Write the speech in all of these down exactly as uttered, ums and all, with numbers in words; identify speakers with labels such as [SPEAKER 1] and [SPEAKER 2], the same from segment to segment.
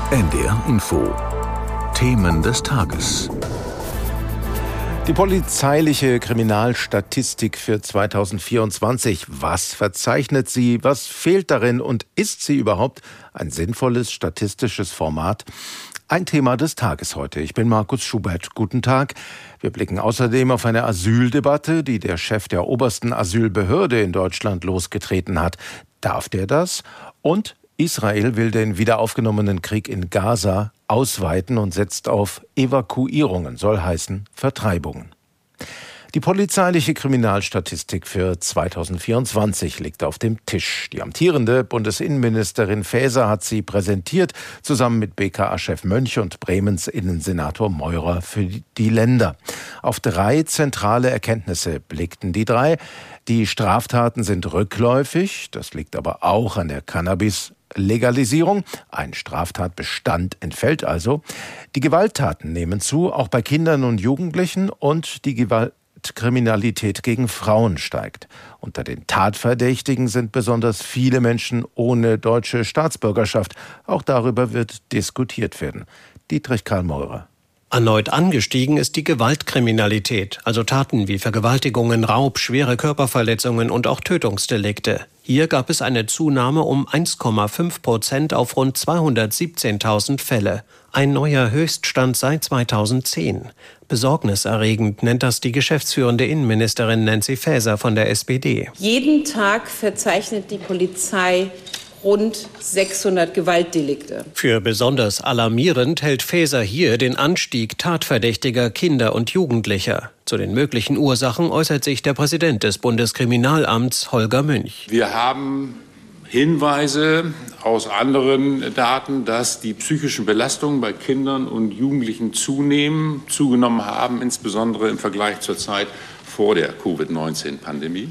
[SPEAKER 1] N D R Info. Themen des Tages.
[SPEAKER 2] Die polizeiliche Kriminalstatistik für zweitausendvierundzwanzig. Was verzeichnet sie? Was fehlt darin? Und ist sie überhaupt ein sinnvolles statistisches Format? Ein Thema des Tages heute. Ich bin Markus Schubert. Guten Tag. Wir blicken außerdem auf eine Asyldebatte, die der Chef der obersten Asylbehörde in Deutschland losgetreten hat. Darf der das? Und Israel will den wiederaufgenommenen Krieg in Gaza ausweiten und setzt auf Evakuierungen, soll heißen Vertreibungen. Die polizeiliche Kriminalstatistik für zweitausendvierundzwanzig liegt auf dem Tisch. Die amtierende Bundesinnenministerin Faeser hat sie präsentiert, zusammen mit B K A-Chef Mönch und Bremens Innensenator Meurer für die Länder. Auf drei zentrale Erkenntnisse blickten die drei. Die Straftaten sind rückläufig, das liegt aber auch an der Cannabis-Legalisierung. Ein Straftatbestand entfällt also. Die Gewalttaten nehmen zu, auch bei Kindern und Jugendlichen, und die Gewaltkriminalität gegen Frauen steigt. Unter den Tatverdächtigen sind besonders viele Menschen ohne deutsche Staatsbürgerschaft. Auch darüber wird diskutiert werden. Dietrich Karl Meurer.
[SPEAKER 3] Erneut angestiegen ist die Gewaltkriminalität, also Taten wie Vergewaltigungen, Raub, schwere Körperverletzungen und auch Tötungsdelikte. Hier gab es eine Zunahme um eins Komma fünf Prozent auf rund zweihundertsiebzehntausend Fälle. Ein neuer Höchststand seit zweitausendzehn. Besorgniserregend nennt das die geschäftsführende Innenministerin Nancy Faeser von der S P D.
[SPEAKER 4] Jeden Tag verzeichnet die Polizei rund sechshundert Gewaltdelikte.
[SPEAKER 3] Für besonders alarmierend hält Faeser hier den Anstieg tatverdächtiger Kinder und Jugendlicher. Zu den möglichen Ursachen äußert sich der Präsident des Bundeskriminalamts, Holger Münch.
[SPEAKER 5] Wir haben Hinweise aus anderen Daten, dass die psychischen Belastungen bei Kindern und Jugendlichen zunehmen, zugenommen haben, insbesondere im Vergleich zur Zeit vor der Covid neunzehn Pandemie.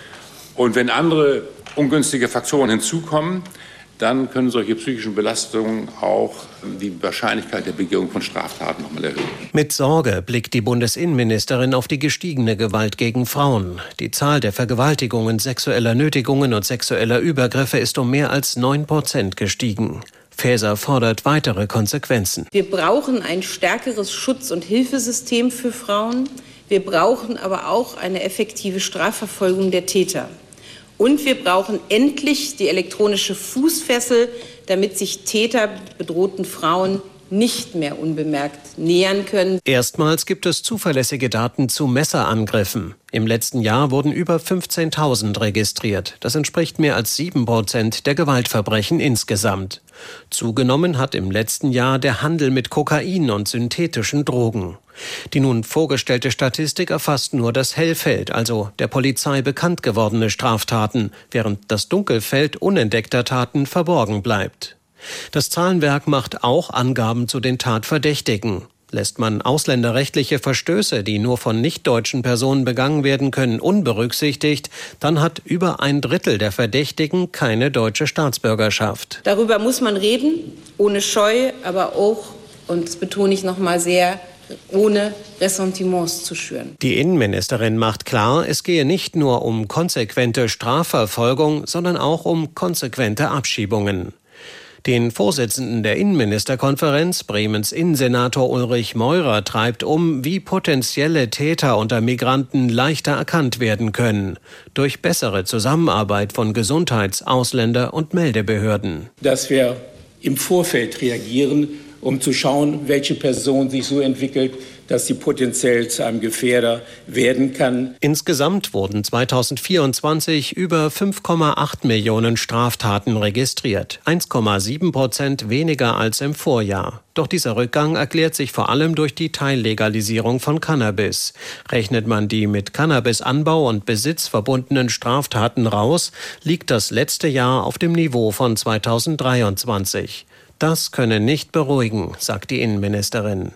[SPEAKER 5] Und wenn andere ungünstige Faktoren hinzukommen, dann können solche psychischen Belastungen auch die Wahrscheinlichkeit der Begehung von Straftaten nochmal erhöhen.
[SPEAKER 3] Mit Sorge blickt die Bundesinnenministerin auf die gestiegene Gewalt gegen Frauen. Die Zahl der Vergewaltigungen, sexueller Nötigungen und sexueller Übergriffe ist um mehr als neun Prozent gestiegen. Faeser fordert weitere Konsequenzen.
[SPEAKER 4] Wir brauchen ein stärkeres Schutz- und Hilfesystem für Frauen. Wir brauchen aber auch eine effektive Strafverfolgung der Täter. Und wir brauchen endlich die elektronische Fußfessel, damit sich Täter bedrohten Frauen nicht mehr unbemerkt nähern können.
[SPEAKER 3] Erstmals gibt es zuverlässige Daten zu Messerangriffen. Im letzten Jahr wurden über fünfzehntausend registriert. Das entspricht mehr als sieben Prozent der Gewaltverbrechen insgesamt. Zugenommen hat im letzten Jahr der Handel mit Kokain und synthetischen Drogen. Die nun vorgestellte Statistik erfasst nur das Hellfeld, also der Polizei bekannt gewordene Straftaten, während das Dunkelfeld unentdeckter Taten verborgen bleibt. Das Zahlenwerk macht auch Angaben zu den Tatverdächtigen. Lässt man ausländerrechtliche Verstöße, die nur von nicht-deutschen Personen begangen werden können, unberücksichtigt, dann hat über ein Drittel der Verdächtigen keine deutsche Staatsbürgerschaft.
[SPEAKER 4] Darüber muss man reden, ohne Scheu, aber auch, und das betone ich noch mal sehr, ohne Ressentiments zu schüren.
[SPEAKER 3] Die Innenministerin macht klar, es gehe nicht nur um konsequente Strafverfolgung, sondern auch um konsequente Abschiebungen. Den Vorsitzenden der Innenministerkonferenz, Bremens Innensenator Ulrich Meurer, treibt um, wie potenzielle Täter unter Migranten leichter erkannt werden können. Durch bessere Zusammenarbeit von Gesundheits-, Ausländer- und Meldebehörden.
[SPEAKER 6] Dass wir im Vorfeld reagieren, um zu schauen, welche Person sich so entwickelt, dass sie potenziell zu einem Gefährder werden kann.
[SPEAKER 3] Insgesamt wurden zweitausendvierundzwanzig über fünf Komma acht Millionen Straftaten registriert, eins Komma sieben Prozent weniger als im Vorjahr. Doch dieser Rückgang erklärt sich vor allem durch die Teillegalisierung von Cannabis. Rechnet man die mit Cannabisanbau und Besitz verbundenen Straftaten raus, liegt das letzte Jahr auf dem Niveau von zweitausenddreiundzwanzig. Das könne nicht beruhigen, sagt die Innenministerin.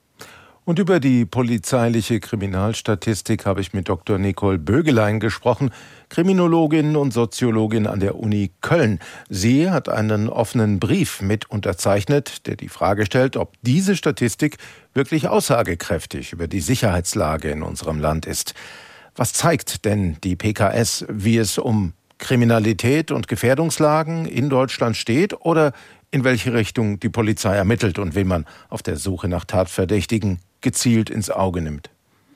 [SPEAKER 2] Und über die polizeiliche Kriminalstatistik habe ich mit Doktor Nicole Bögelein gesprochen, Kriminologin und Soziologin an der Uni Köln. Sie hat einen offenen Brief mit unterzeichnet, der die Frage stellt, ob diese Statistik wirklich aussagekräftig über die Sicherheitslage in unserem Land ist. Was zeigt denn die P K S, wie es um Kriminalität und Gefährdungslagen in Deutschland steht? Oder in welche Richtung die Polizei ermittelt und wen man auf der Suche nach Tatverdächtigen gezielt ins Auge nimmt?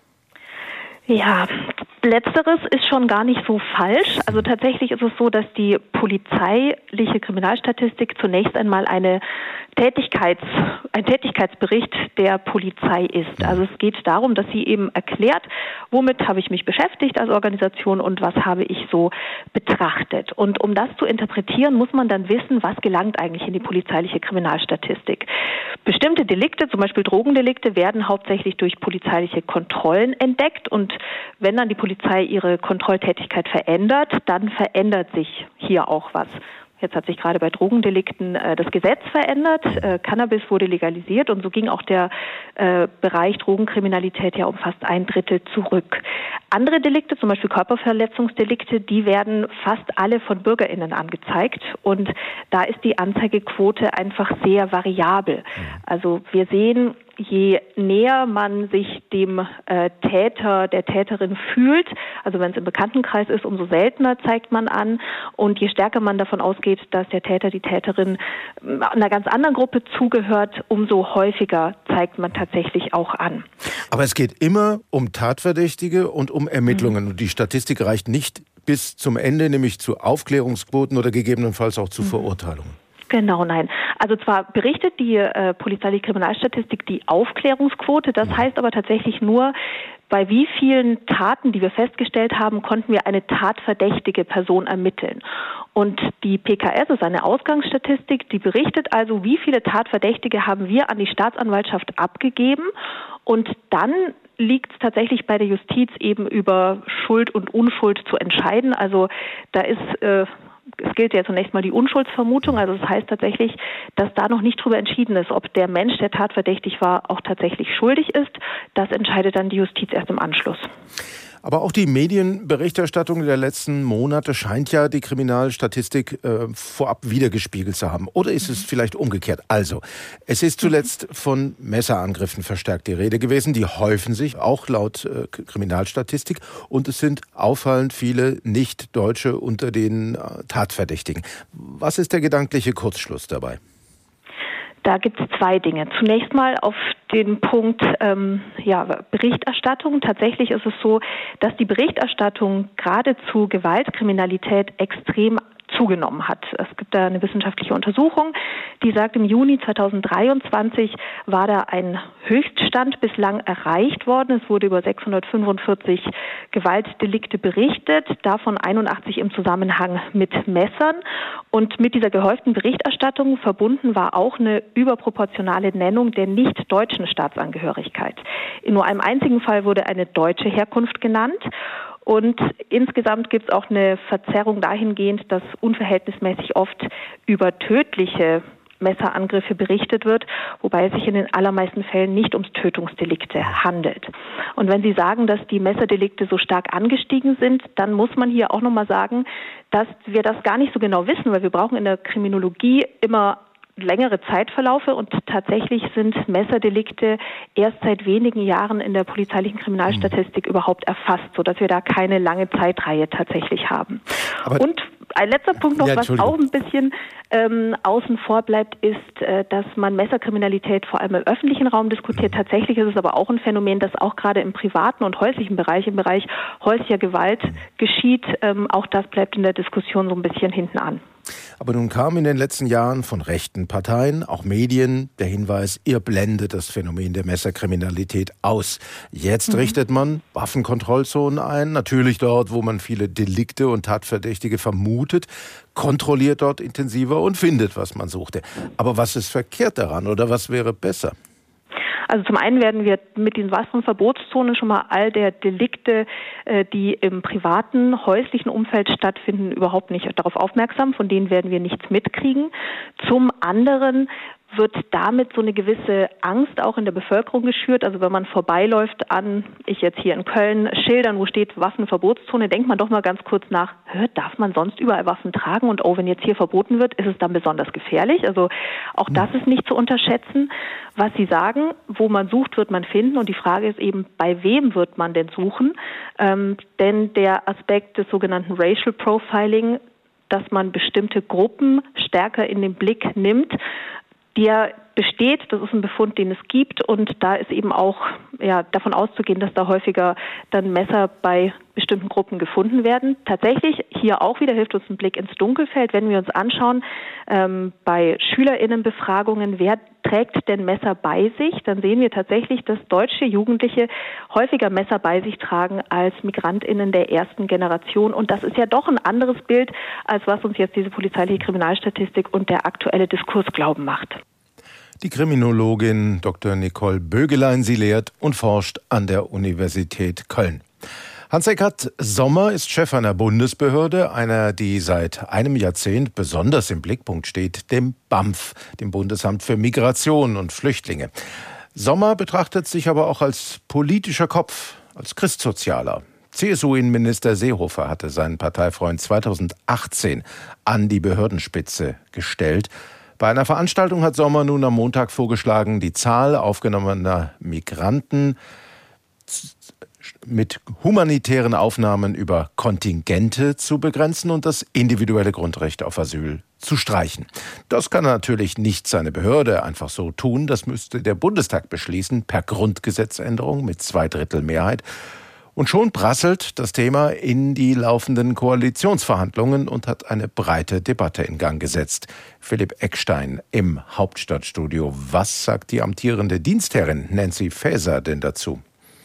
[SPEAKER 7] Ja, Letzteres ist schon gar nicht so falsch. Also tatsächlich ist es so, dass die polizeiliche Kriminalstatistik zunächst einmal eine Tätigkeits, ein Tätigkeitsbericht der Polizei ist. Also es geht darum, dass sie eben erklärt, womit habe ich mich beschäftigt als Organisation und was habe ich so betrachtet. Und um das zu interpretieren, muss man dann wissen, was gelangt eigentlich in die polizeiliche Kriminalstatistik. Bestimmte Delikte, zum Beispiel Drogendelikte, werden hauptsächlich durch polizeiliche Kontrollen entdeckt und wenn dann die Polizei ihre Kontrolltätigkeit verändert, dann verändert sich hier auch was. Jetzt hat sich gerade bei Drogendelikten äh, das Gesetz verändert, äh, Cannabis wurde legalisiert und so ging auch der äh, Bereich Drogenkriminalität ja um fast ein Drittel zurück. Andere Delikte, zum Beispiel Körperverletzungsdelikte, die werden fast alle von BürgerInnen angezeigt und da ist die Anzeigequote einfach sehr variabel. Also wir sehen, je näher man sich dem äh, Täter, der Täterin fühlt, also wenn es im Bekanntenkreis ist, umso seltener zeigt man an und je stärker man davon ausgeht, dass der Täter, die Täterin einer ganz anderen Gruppe zugehört, umso häufiger zeigt man tatsächlich auch an.
[SPEAKER 2] Aber es geht immer um Tatverdächtige und um Ermittlungen. Mhm. Und die Statistik reicht nicht bis zum Ende, nämlich zu Aufklärungsquoten oder gegebenenfalls auch zu mhm. Verurteilungen. Genau, nein. Also zwar berichtet die äh, polizeiliche Kriminalstatistik die Aufklärungsquote, das heißt aber tatsächlich nur, bei wie vielen Taten, die wir festgestellt haben, konnten wir eine tatverdächtige Person ermitteln. Und die P K S ist eine Ausgangsstatistik, die berichtet also, wie viele Tatverdächtige haben wir an die Staatsanwaltschaft abgegeben und dann liegt es tatsächlich bei der Justiz eben über Schuld und Unschuld zu entscheiden. Also da ist äh, Es gilt ja zunächst mal die Unschuldsvermutung, also das heißt tatsächlich, dass da noch nicht darüber entschieden ist, ob der Mensch, der tatverdächtig war, auch tatsächlich schuldig ist. Das entscheidet dann die Justiz erst im Anschluss. Aber auch die Medienberichterstattung der letzten Monate scheint ja die Kriminalstatistik äh, vorab wiedergespiegelt zu haben. Oder ist es vielleicht umgekehrt? Also, es ist zuletzt von Messerangriffen verstärkt die Rede gewesen. Die häufen sich, auch laut äh, Kriminalstatistik. Und es sind auffallend viele Nicht-Deutsche unter den äh, Tatverdächtigen. Was ist der gedankliche Kurzschluss dabei? Da gibt es zwei Dinge. Zunächst mal auf den Punkt ähm, ja, Berichterstattung. Tatsächlich ist es so, dass die Berichterstattung gerade zu Gewaltkriminalität extrem zugenommen hat. Es gibt da eine wissenschaftliche Untersuchung, die sagt, im Juni zweitausenddreiundzwanzig war da ein Höchststand bislang erreicht worden. Es wurde über sechshundertfünfundvierzig Gewaltdelikte berichtet, davon einundachtzig im Zusammenhang mit Messern. Und mit dieser gehäuften Berichterstattung verbunden war auch eine überproportionale Nennung der nicht deutschen Staatsangehörigkeit. In nur einem einzigen Fall wurde eine deutsche Herkunft genannt. Und insgesamt gibt es auch eine Verzerrung dahingehend, dass unverhältnismäßig oft über tödliche Messerangriffe berichtet wird, wobei es sich in den allermeisten Fällen nicht ums Tötungsdelikte handelt. Und wenn Sie sagen, dass die Messerdelikte so stark angestiegen sind, dann muss man hier auch nochmal sagen, dass wir das gar nicht so genau wissen, weil wir brauchen in der Kriminologie immer längere Zeitverlaufe und tatsächlich sind Messerdelikte erst seit wenigen Jahren in der polizeilichen Kriminalstatistik mhm. überhaupt erfasst, sodass wir da keine lange Zeitreihe tatsächlich haben. Aber und ein letzter Punkt noch, ja, was auch ein bisschen ähm, außen vor bleibt, ist, äh, dass man Messerkriminalität vor allem im öffentlichen Raum diskutiert. Tatsächlich ist es aber auch ein Phänomen, das auch gerade im privaten und häuslichen Bereich, im Bereich häuslicher Gewalt geschieht. Ähm, auch das bleibt in der Diskussion so ein bisschen hinten an. Aber nun kam in den letzten Jahren von rechten Parteien, auch Medien, der Hinweis, ihr blendet das Phänomen der Messerkriminalität aus. Jetzt mhm. richtet man Waffenkontrollzonen ein, natürlich dort, wo man viele Delikte und Tatverdächtige vermutet, kontrolliert dort intensiver und findet, was man suchte. Aber was ist verkehrt daran oder was wäre besser? Also zum einen werden wir mit diesen Waffenverbotszonen schon mal all der Delikte, die im privaten, häuslichen Umfeld stattfinden, überhaupt nicht darauf aufmerksam. Von denen werden wir nichts mitkriegen. Zum anderen wird damit so eine gewisse Angst auch in der Bevölkerung geschürt. Also wenn man vorbeiläuft an, ich jetzt hier in Köln, Schildern, wo steht Waffenverbotszone, denkt man doch mal ganz kurz nach, darf man sonst überall Waffen tragen? Und oh, wenn jetzt hier verboten wird, ist es dann besonders gefährlich? Also auch das ist nicht zu unterschätzen. Was Sie sagen, wo man sucht, wird man finden. Und die Frage ist eben, bei wem wird man denn suchen? Ähm, denn der Aspekt des sogenannten Racial Profiling,
[SPEAKER 7] dass man bestimmte Gruppen stärker in den Blick nimmt. Der besteht, das ist ein Befund, den es gibt, und da ist eben auch ja, davon auszugehen, dass da häufiger dann Messer bei bestimmten Gruppen gefunden werden. Tatsächlich, hier auch wieder hilft uns ein Blick ins Dunkelfeld, wenn wir uns anschauen, ähm, bei SchülerInnenbefragungen, wer trägt denn Messer bei sich, dann sehen wir tatsächlich, dass deutsche Jugendliche häufiger Messer bei sich tragen als MigrantInnen der ersten Generation, und das ist ja doch ein anderes Bild, als was uns jetzt diese polizeiliche Kriminalstatistik und der aktuelle Diskurs glauben macht.
[SPEAKER 2] Die Kriminologin Doktor Nicole Bögelein, sie lehrt und forscht an der Universität Köln. Hans-Eckhard Sommer ist Chef einer Bundesbehörde, einer, die seit einem Jahrzehnt besonders im Blickpunkt steht, dem B A M F, dem Bundesamt für Migration und Flüchtlinge. Sommer betrachtet sich aber auch als politischer Kopf, als Christsozialer. C S U-Innenminister Seehofer hatte seinen Parteifreund zweitausendachtzehn an die Behördenspitze gestellt. Bei einer Veranstaltung hat Sommer nun am Montag vorgeschlagen, die Zahl aufgenommener Migranten mit humanitären Aufnahmen über Kontingente zu begrenzen und das individuelle Grundrecht auf Asyl zu streichen. Das kann natürlich nicht seine Behörde einfach so tun. Das müsste der Bundestag beschließen, per Grundgesetzänderung mit Zweidrittelmehrheit. Und schon prasselt das Thema in die laufenden Koalitionsverhandlungen und hat eine breite Debatte in Gang gesetzt. Philipp Eckstein im Hauptstadtstudio. Was sagt die amtierende Dienstherrin Nancy Faeser denn dazu?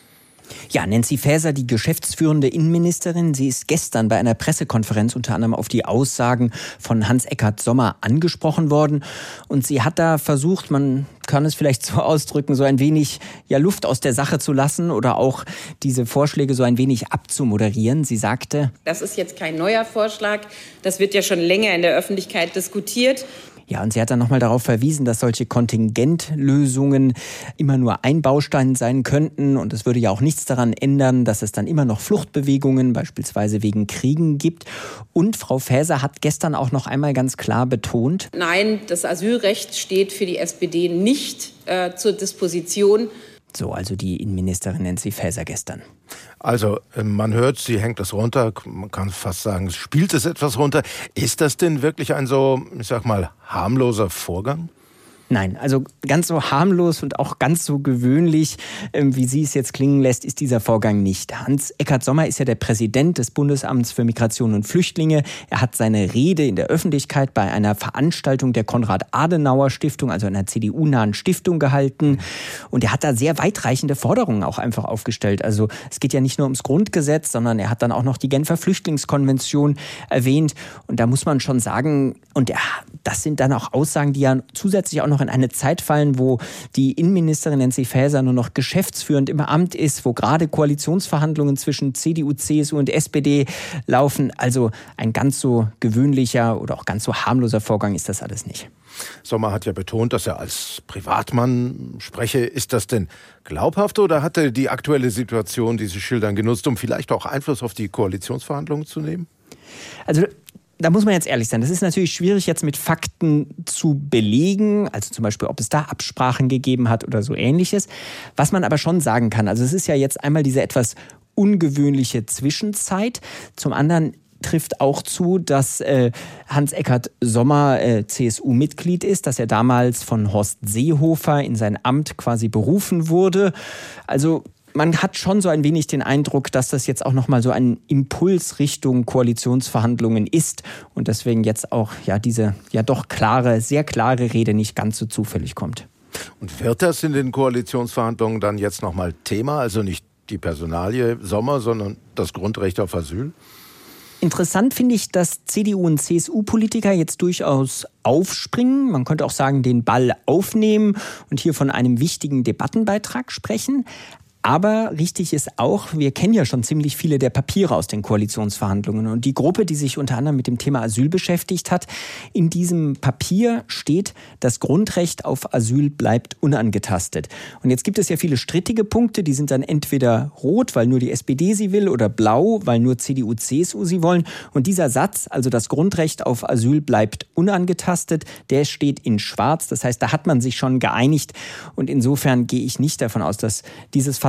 [SPEAKER 8] Ja, Nancy Faeser, die geschäftsführende Innenministerin, sie ist gestern bei einer Pressekonferenz unter anderem auf die Aussagen von Hans-Eckhard Sommer angesprochen worden. Und sie hat da versucht, man kann es vielleicht so ausdrücken, so ein wenig ja, Luft aus der Sache zu lassen oder auch diese Vorschläge so ein wenig abzumoderieren. Sie sagte:
[SPEAKER 4] Das ist jetzt kein neuer Vorschlag, das wird ja schon länger in der Öffentlichkeit diskutiert.
[SPEAKER 8] Ja, und sie hat dann nochmal darauf verwiesen, dass solche Kontingentlösungen immer nur ein Baustein sein könnten. Und es würde ja auch nichts daran ändern, dass es dann immer noch Fluchtbewegungen, beispielsweise wegen Kriegen, gibt. Und Frau Faeser hat gestern auch noch einmal ganz klar betont:
[SPEAKER 4] Nein, das Asylrecht steht für die S P D nicht äh, zur Disposition.
[SPEAKER 8] So, also die Innenministerin Nancy Faeser gestern.
[SPEAKER 2] Also, man hört, sie hängt das runter, man kann fast sagen, spielt es etwas runter. Ist das denn wirklich ein so, ich sag mal, harmloser Vorgang?
[SPEAKER 8] Nein, also ganz so harmlos und auch ganz so gewöhnlich, wie sie es jetzt klingen lässt, ist dieser Vorgang nicht. Hans-Eckhard Sommer ist ja der Präsident des Bundesamts für Migration und Flüchtlinge. Er hat seine Rede in der Öffentlichkeit bei einer Veranstaltung der Konrad-Adenauer-Stiftung, also einer C D U-nahen Stiftung, gehalten. Und er hat da sehr weitreichende Forderungen auch einfach aufgestellt. Also es geht ja nicht nur ums Grundgesetz, sondern er hat dann auch noch die Genfer Flüchtlingskonvention erwähnt. Und da muss man schon sagen, und er, das sind dann auch Aussagen, die ja zusätzlich auch noch in eine Zeit fallen, wo die Innenministerin Nancy Faeser nur noch geschäftsführend im Amt ist, wo gerade Koalitionsverhandlungen zwischen C D U, C S U und S P D laufen. Also ein ganz so gewöhnlicher oder auch ganz so harmloser Vorgang ist das alles nicht.
[SPEAKER 2] Sommer hat ja betont, dass er als Privatmann spreche. Ist das denn glaubhaft oder hat er die aktuelle Situation, die Sie schildern, genutzt, um vielleicht auch Einfluss auf die Koalitionsverhandlungen zu nehmen?
[SPEAKER 8] Also da muss man jetzt ehrlich sein, das ist natürlich schwierig jetzt mit Fakten zu belegen, also zum Beispiel, ob es da Absprachen gegeben hat oder so Ähnliches. Was man aber schon sagen kann, also es ist ja jetzt einmal diese etwas ungewöhnliche Zwischenzeit, zum anderen trifft auch zu, dass äh, Hans-Eckhard Sommer äh, C S U-Mitglied ist, dass er damals von Horst Seehofer in sein Amt quasi berufen wurde. Also man hat schon so ein wenig den Eindruck, dass das jetzt auch nochmal so ein Impuls Richtung Koalitionsverhandlungen ist und deswegen jetzt auch ja diese ja doch klare, sehr klare Rede nicht ganz so zufällig kommt.
[SPEAKER 2] Und wird das in den Koalitionsverhandlungen dann jetzt nochmal Thema? Also nicht die Personalie Sommer, sondern das Grundrecht auf Asyl?
[SPEAKER 8] Interessant finde ich, dass C D U- und C S U-Politiker jetzt durchaus aufspringen. Man könnte auch sagen, den Ball aufnehmen und hier von einem wichtigen Debattenbeitrag sprechen. Aber richtig ist auch, wir kennen ja schon ziemlich viele der Papiere aus den Koalitionsverhandlungen. Und die Gruppe, die sich unter anderem mit dem Thema Asyl beschäftigt hat, in diesem Papier steht, das Grundrecht auf Asyl bleibt unangetastet. Und jetzt gibt es ja viele strittige Punkte, die sind dann entweder rot, weil nur die S P D sie will, oder blau, weil nur C D U, C S U sie wollen. Und dieser Satz, also das Grundrecht auf Asyl bleibt unangetastet, der steht in schwarz. Das heißt, da hat man sich schon geeinigt. Und insofern gehe ich nicht davon aus, dass dieses Fass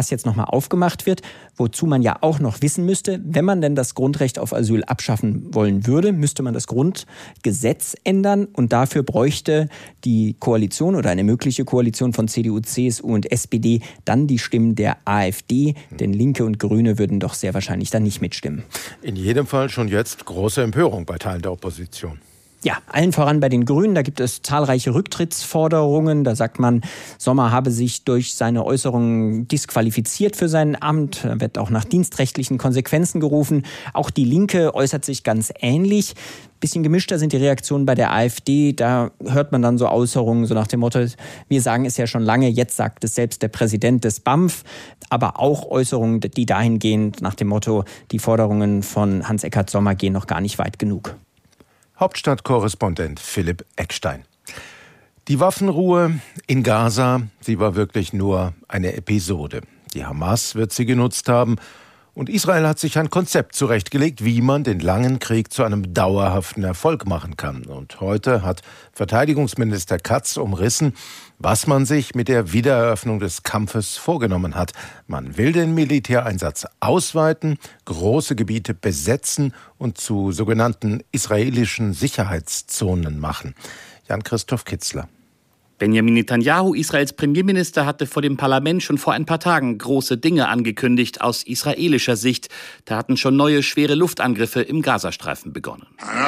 [SPEAKER 8] das jetzt nochmal aufgemacht wird. Wozu man ja auch noch wissen müsste, wenn man denn das Grundrecht auf Asyl abschaffen wollen würde, müsste man das Grundgesetz ändern. Und dafür bräuchte die Koalition oder eine mögliche Koalition von C D U, C S U und S P D dann die Stimmen der AfD. Denn Linke und Grüne würden doch sehr wahrscheinlich dann nicht mitstimmen.
[SPEAKER 2] In jedem Fall schon jetzt große Empörung bei Teilen der Opposition.
[SPEAKER 8] Ja, allen voran bei den Grünen, da gibt es zahlreiche Rücktrittsforderungen. Da sagt man, Sommer habe sich durch seine Äußerungen disqualifiziert für sein Amt. Da wird auch nach dienstrechtlichen Konsequenzen gerufen. Auch die Linke äußert sich ganz ähnlich. Bisschen gemischter sind die Reaktionen bei der AfD. Da hört man dann so Äußerungen so nach dem Motto, wir sagen es ja schon lange, jetzt sagt es selbst der Präsident des B A M F. Aber auch Äußerungen, die dahin gehen nach dem Motto, die Forderungen von Hans-Eckart Sommer gehen noch gar nicht weit genug.
[SPEAKER 2] Hauptstadtkorrespondent Philipp Eckstein. Die Waffenruhe in Gaza, sie war wirklich nur eine Episode. Die Hamas wird sie genutzt haben und Israel hat sich ein Konzept zurechtgelegt, wie man den langen Krieg zu einem dauerhaften Erfolg machen kann. Und heute hat Verteidigungsminister Katz umrissen, was man sich mit der Wiedereröffnung des Kampfes vorgenommen hat. Man will den Militäreinsatz ausweiten, große Gebiete besetzen und zu sogenannten israelischen Sicherheitszonen machen. Jan-Christoph Kitzler.
[SPEAKER 9] Benjamin Netanyahu, Israels Premierminister, hatte vor dem Parlament schon vor ein paar Tagen große Dinge angekündigt aus israelischer Sicht. Da hatten schon neue schwere Luftangriffe im Gazastreifen begonnen.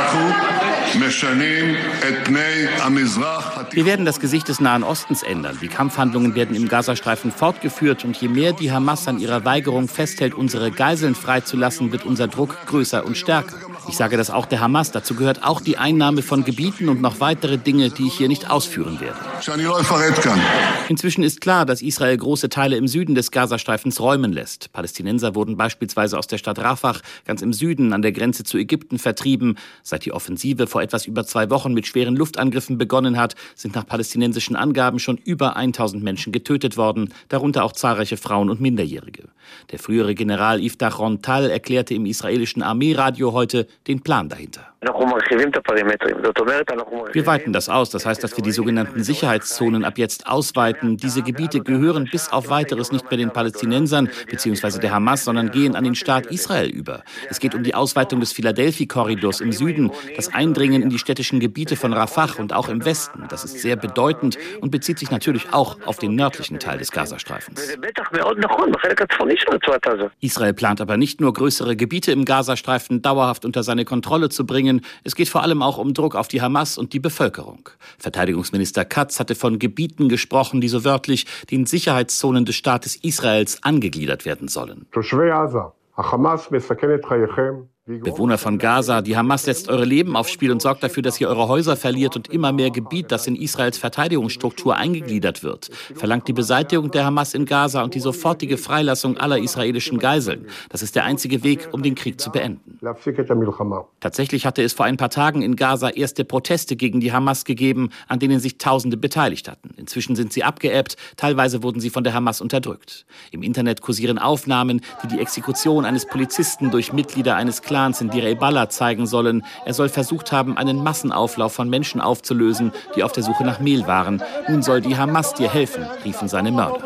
[SPEAKER 9] Wir werden das Gesicht des Nahen Ostens ändern. Die Kampfhandlungen werden im Gazastreifen fortgeführt und je mehr die Hamas an ihrer Weigerung festhält, unsere Geiseln freizulassen, wird unser Druck größer und stärker. Ich sage das auch der Hamas. Dazu gehört auch die Einnahme von Gebieten und noch weitere Dinge, die ich hier nicht ausführen werde. Inzwischen ist klar, dass Israel große Teile im Süden des Gazastreifens räumen lässt. Palästinenser wurden beispielsweise aus der Stadt Rafah ganz im Süden an der Grenze zu Ägypten vertrieben. Seit die Offensive vor etwas über zwei Wochen mit schweren Luftangriffen begonnen hat, sind nach palästinensischen Angaben schon über tausend Menschen getötet worden, darunter auch zahlreiche Frauen und Minderjährige. Der frühere General Iftach Ron Tal erklärte im israelischen Armeeradio heute den Plan dahinter. Wir weiten das aus, das heißt, dass wir die sogenannten Sicherheitszonen ab jetzt ausweiten. Diese Gebiete gehören bis auf Weiteres nicht mehr den Palästinensern bzw. der Hamas, sondern gehen an den Staat Israel über. Es geht um die Ausweitung des Philadelphia-Korridors im Süden, das Eindringen in die städtischen Gebiete von Rafah und auch im Westen. Das ist sehr bedeutend und bezieht sich natürlich auch auf den nördlichen Teil des Gazastreifens. Israel plant aber nicht nur, größere Gebiete im Gazastreifen dauerhaft unter seine Kontrolle zu bringen. Es geht vor allem auch um Druck auf die Hamas und die Bevölkerung. Verteidigungsminister Katz hatte von Gebieten gesprochen, die so wörtlich den Sicherheitszonen des Staates Israels angegliedert werden sollen. Bewohner von Gaza, die Hamas setzt eure Leben aufs Spiel und sorgt dafür, dass ihr eure Häuser verliert und immer mehr Gebiet, das in Israels Verteidigungsstruktur eingegliedert wird. Verlangt die Beseitigung der Hamas in Gaza und die sofortige Freilassung aller israelischen Geiseln. Das ist der einzige Weg, um den Krieg zu beenden. Tatsächlich hatte es vor ein paar Tagen in Gaza erste Proteste gegen die Hamas gegeben, an denen sich Tausende beteiligt hatten. Inzwischen sind sie abgeebbt, teilweise wurden sie von der Hamas unterdrückt. Im Internet kursieren Aufnahmen, die die Exekution eines Polizisten durch Mitglieder eines Clans in Deir el-Balah zeigen sollen. Er soll versucht haben, einen Massenauflauf von Menschen aufzulösen, die auf der Suche nach Mehl waren. Nun soll die Hamas dir helfen, riefen seine Mörder.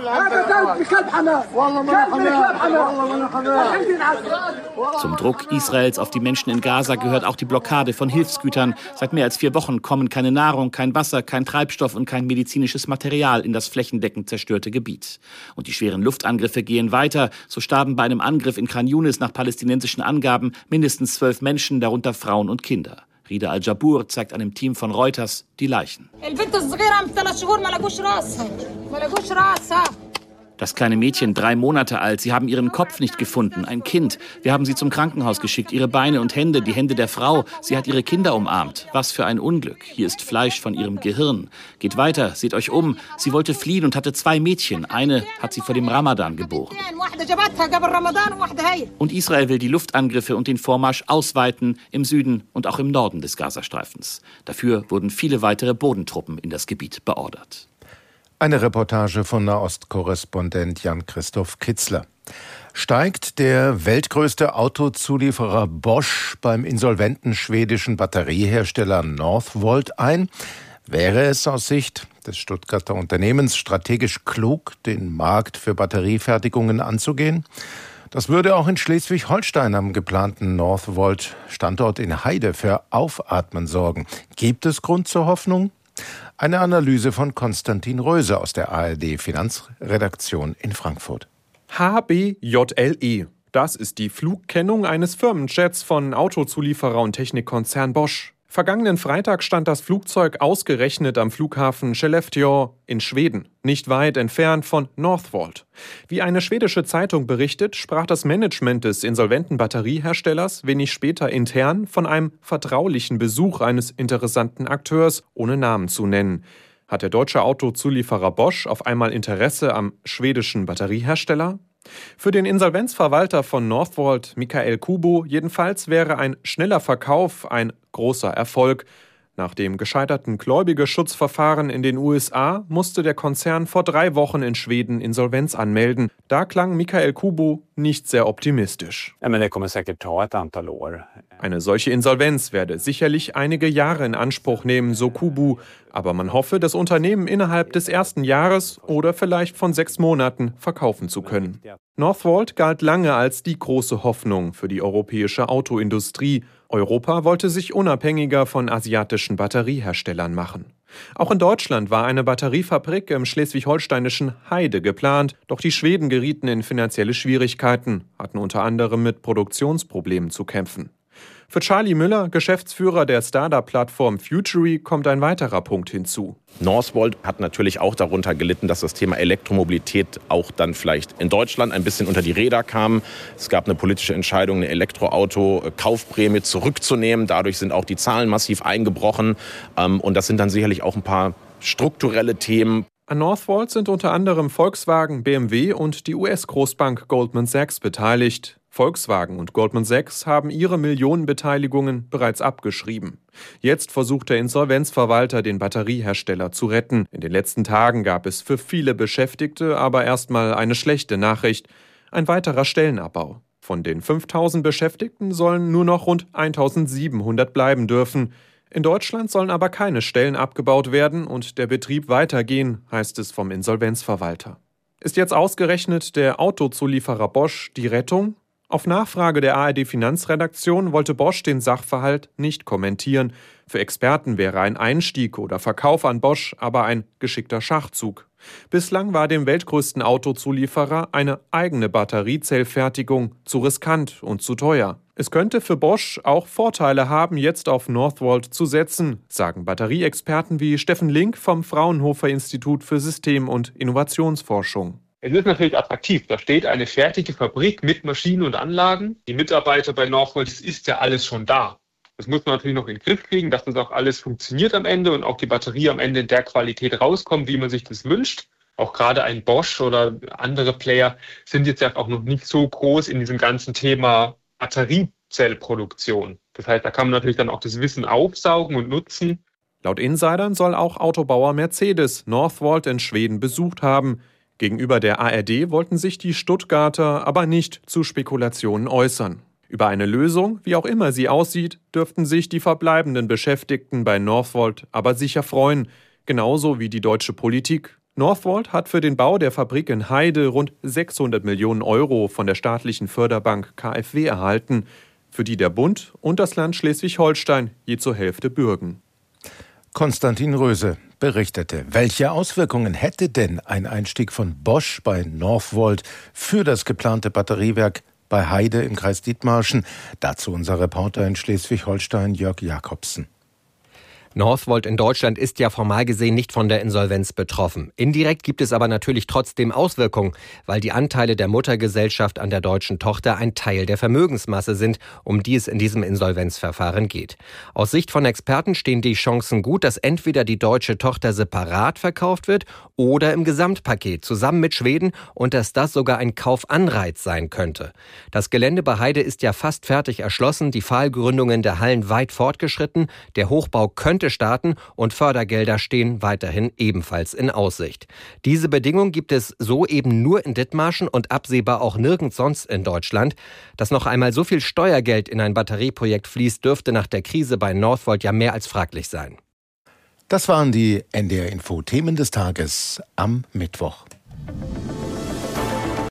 [SPEAKER 9] Zum Druck Israels auf die Menschen in Gaza gehört auch die Blockade von Hilfsgütern. Seit mehr als vier Wochen kommen keine Nahrung, kein Wasser, kein Treibstoff und kein medizinisches Material in das flächendeckend zerstörte Gebiet. Und die schweren Luftangriffe gehen weiter. So starben bei einem Angriff in Khan Yunis nach palästinensischen Angaben mindestens zwölf Menschen, darunter Frauen und Kinder. Rida Al-Jabur zeigt einem Team von Reuters die Leichen. Das kleine Mädchen, drei Monate alt, sie haben ihren Kopf nicht gefunden, ein Kind. Wir haben sie zum Krankenhaus geschickt, ihre Beine und Hände, die Hände der Frau. Sie hat ihre Kinder umarmt. Was für ein Unglück. Hier ist Fleisch von ihrem Gehirn. Geht weiter, seht euch um. Sie wollte fliehen und hatte zwei Mädchen. Eine hat sie vor dem Ramadan geboren. Und Israel will die Luftangriffe und den Vormarsch ausweiten im Süden und auch im Norden des Gazastreifens. Dafür wurden viele weitere Bodentruppen in das Gebiet beordert.
[SPEAKER 2] Eine Reportage von Nahostkorrespondent Jan-Christoph Kitzler. Steigt der weltgrößte Autozulieferer Bosch beim insolventen schwedischen Batteriehersteller Northvolt ein? Wäre es aus Sicht des Stuttgarter Unternehmens strategisch klug, den Markt für Batteriefertigungen anzugehen? Das würde auch in Schleswig-Holstein am geplanten Northvolt-Standort in Heide für Aufatmen sorgen. Gibt es Grund zur Hoffnung? Eine Analyse von Konstantin Röse aus der A R D-Finanzredaktion in Frankfurt.
[SPEAKER 10] H B J L E. Das ist die Flugkennung eines Firmenjets von Autozulieferer und Technikkonzern Bosch. Vergangenen Freitag stand das Flugzeug ausgerechnet am Flughafen Skellefteå in Schweden, nicht weit entfernt von Northvolt. Wie eine schwedische Zeitung berichtet, sprach das Management des insolventen Batterieherstellers wenig später intern von einem vertraulichen Besuch eines interessanten Akteurs, ohne Namen zu nennen. Hat der deutsche Autozulieferer Bosch auf einmal Interesse am schwedischen Batteriehersteller? Für den Insolvenzverwalter von Northvolt, Mikael Kubo, jedenfalls wäre ein schneller Verkauf ein großer Erfolg. Nach dem gescheiterten Gläubigerschutzverfahren in den U S A musste der Konzern vor drei Wochen in Schweden Insolvenz anmelden. Da klang Mikael Kubo nicht sehr optimistisch. Eine solche Insolvenz werde sicherlich einige Jahre in Anspruch nehmen, so Kubo. Aber man hoffe, das Unternehmen innerhalb des ersten Jahres oder vielleicht von sechs Monaten verkaufen zu können. Northvolt galt lange als die große Hoffnung für die europäische Autoindustrie. Europa wollte sich unabhängiger von asiatischen Batterieherstellern machen. Auch in Deutschland war eine Batteriefabrik im schleswig-holsteinischen Heide geplant, doch die Schweden gerieten in finanzielle Schwierigkeiten, hatten unter anderem mit Produktionsproblemen zu kämpfen. Für Charlie Müller, Geschäftsführer der Startup-Plattform Futury, kommt ein weiterer Punkt hinzu.
[SPEAKER 11] Northvolt hat natürlich auch darunter gelitten, dass das Thema Elektromobilität auch dann vielleicht in Deutschland ein bisschen unter die Räder kam. Es gab eine politische Entscheidung, eine Elektroauto-Kaufprämie zurückzunehmen. Dadurch sind auch die Zahlen massiv eingebrochen. Und das sind dann sicherlich auch ein paar strukturelle Themen.
[SPEAKER 10] An Northvolt sind unter anderem Volkswagen, B M W und die U S-Großbank Goldman Sachs beteiligt. Volkswagen und Goldman Sachs haben ihre Millionenbeteiligungen bereits abgeschrieben. Jetzt versucht der Insolvenzverwalter, den Batteriehersteller zu retten. In den letzten Tagen gab es für viele Beschäftigte aber erstmal eine schlechte Nachricht: ein weiterer Stellenabbau. Von den fünftausend Beschäftigten sollen nur noch rund eintausendsiebenhundert bleiben dürfen. In Deutschland sollen aber keine Stellen abgebaut werden und der Betrieb weitergehen, heißt es vom Insolvenzverwalter. Ist jetzt ausgerechnet der Autozulieferer Bosch die Rettung? Auf Nachfrage der A R D-Finanzredaktion wollte Bosch den Sachverhalt nicht kommentieren. Für Experten wäre ein Einstieg oder Verkauf an Bosch aber ein geschickter Schachzug. Bislang war dem weltgrößten Autozulieferer eine eigene Batteriezellfertigung zu riskant und zu teuer. Es könnte für Bosch auch Vorteile haben, jetzt auf Northvolt zu setzen, sagen Batterieexperten wie Steffen Link vom Fraunhofer Institut für System- und Innovationsforschung.
[SPEAKER 12] Es ist natürlich attraktiv. Da steht eine fertige Fabrik mit Maschinen und Anlagen. Die Mitarbeiter bei Northvolt, das ist ja alles schon da. Das muss man natürlich noch in den Griff kriegen, dass das auch alles funktioniert am Ende und auch die Batterie am Ende in der Qualität rauskommt, wie man sich das wünscht. Auch gerade ein Bosch oder andere Player sind jetzt ja auch noch nicht so groß in diesem ganzen Thema Batteriezellproduktion. Das heißt, da kann man natürlich dann auch das Wissen aufsaugen und nutzen.
[SPEAKER 10] Laut Insidern soll auch Autobauer Mercedes Northvolt in Schweden besucht haben. Gegenüber der A R D wollten sich die Stuttgarter aber nicht zu Spekulationen äußern. Über eine Lösung, wie auch immer sie aussieht, dürften sich die verbleibenden Beschäftigten bei Northvolt aber sicher freuen, genauso wie die deutsche Politik. Northvolt hat für den Bau der Fabrik in Heide rund sechshundert Millionen Euro von der staatlichen Förderbank K f W erhalten, für die der Bund und das Land Schleswig-Holstein je zur Hälfte bürgen.
[SPEAKER 2] Konstantin Röse berichtete. Welche Auswirkungen hätte denn ein Einstieg von Bosch bei Northvolt für das geplante Batteriewerk bei Heide im Kreis Dithmarschen? Dazu unser Reporter in Schleswig-Holstein, Jörg Jakobsen.
[SPEAKER 13] Northvolt in Deutschland ist ja formal gesehen nicht von der Insolvenz betroffen. Indirekt gibt es aber natürlich trotzdem Auswirkungen, weil die Anteile der Muttergesellschaft an der deutschen Tochter ein Teil der Vermögensmasse sind, um die es in diesem Insolvenzverfahren geht. Aus Sicht von Experten stehen die Chancen gut, dass entweder die deutsche Tochter separat verkauft wird oder im Gesamtpaket zusammen mit Schweden und dass das sogar ein Kaufanreiz sein könnte. Das Gelände bei Heide ist ja fast fertig erschlossen, die Pfahlgründungen der Hallen weit fortgeschritten, der Hochbau könnte starten und Fördergelder stehen weiterhin ebenfalls in Aussicht. Diese Bedingung gibt es so eben nur in Dithmarschen und absehbar auch nirgends sonst in Deutschland. Dass noch einmal so viel Steuergeld in ein Batterieprojekt fließt, dürfte nach der Krise bei Northvolt ja mehr als fraglich sein.
[SPEAKER 2] Das waren die N D R Info Themen des Tages am Mittwoch.